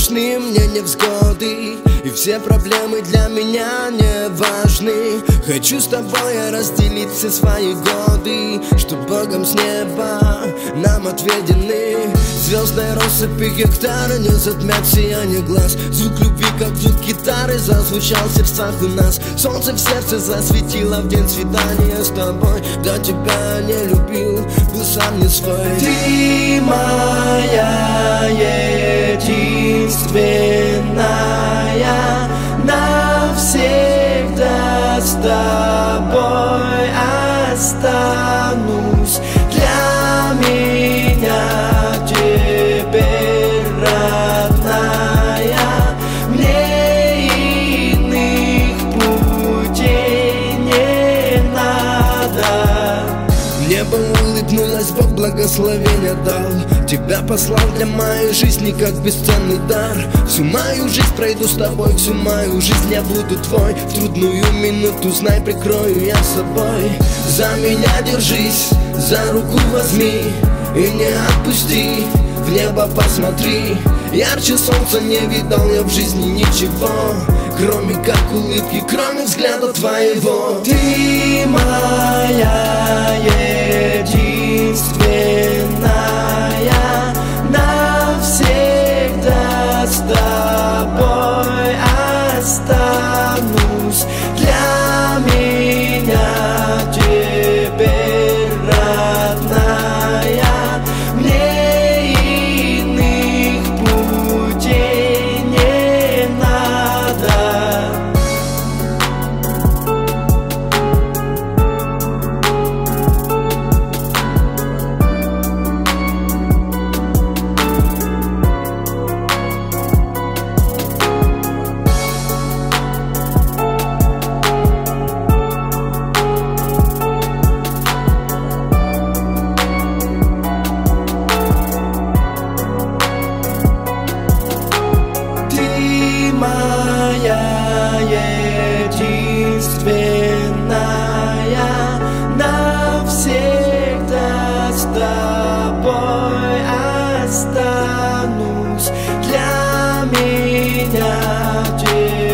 страшны мне невзгоды, и все проблемы для меня не важны. Хочу с тобой разделить все свои годы, что Богом с неба нам отведены. Звездной россыпи гектара не затмят сияние глаз. Звук любви, как звук гитары, зазвучал в сердцах у нас. Солнце в сердце засветило в день свидания с тобой. До тебя не любил, был сам не свой. Ты моя единственная, навсегда с тобой останусь. Для меня теперь родная, мне иных путей не надо. Небо улыбнулось, Бог благословения дал. Тебя послал для моей жизни как бесценный дар. Всю мою жизнь пройду с тобой, всю мою жизнь я буду твой. В трудную минуту, знай, прикрою я собой. За меня держись, за руку возьми и не отпусти. В небо посмотри, ярче солнца не видал я в жизни ничего, кроме как улыбки, кроме взгляда твоего. Ты моя единственная, навсегда с тобой останусь. Для меня теперь родная, мне иных путей не надо. Моя единственная, навсегда с тобой останусь. Для меня